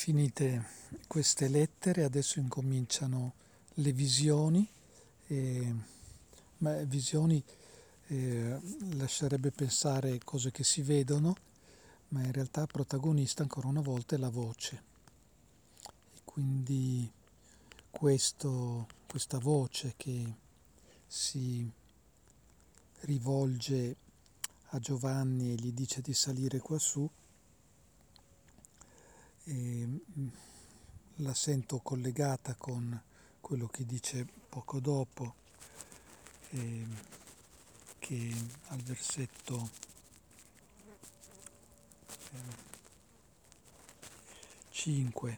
Finite queste lettere, adesso incominciano le visioni, ma visioni lascerebbe pensare cose che si vedono, ma in realtà protagonista ancora una volta è la voce. E quindi questa voce che si rivolge a Giovanni e gli dice di salire quassù, e la sento collegata con quello che dice poco dopo, che al versetto 5,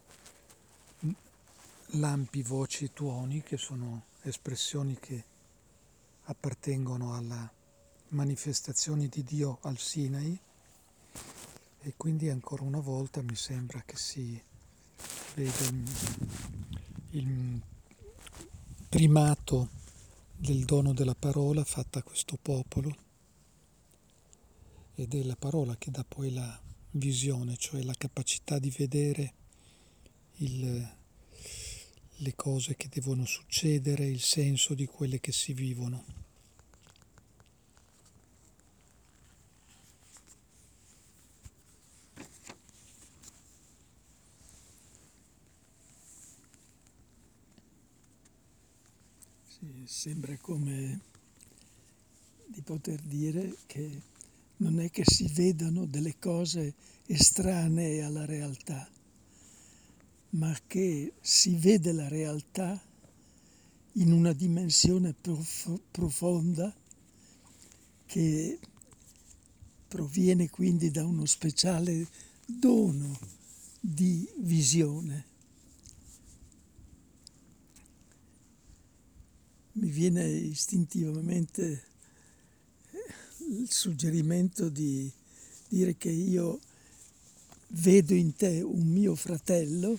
lampi, voci e tuoni, che sono espressioni che appartengono alla manifestazione di Dio al Sinai, e quindi ancora una volta mi sembra che si veda il primato del dono della parola fatta a questo popolo, ed è la parola che dà poi la visione, cioè la capacità di vedere le cose che devono succedere, il senso di quelle che si vivono. Sì, sembra come di poter dire che non è che si vedano delle cose estranee alla realtà, ma che si vede la realtà in una dimensione profonda che proviene quindi da uno speciale dono di visione. Mi viene istintivamente il suggerimento di dire che io vedo in te un mio fratello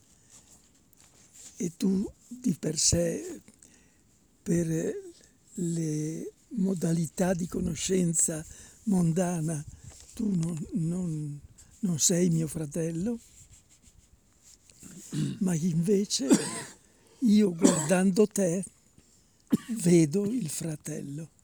e tu di per sé, per le modalità di conoscenza mondana, tu non sei mio fratello, ma invece io guardando te vedo il fratello.